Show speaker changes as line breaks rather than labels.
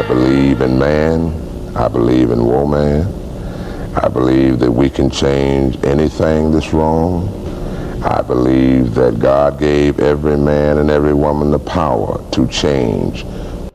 believe in man. I believe in woman. I believe that we can change anything that's wrong. I believe that God gave every man and every woman the power to change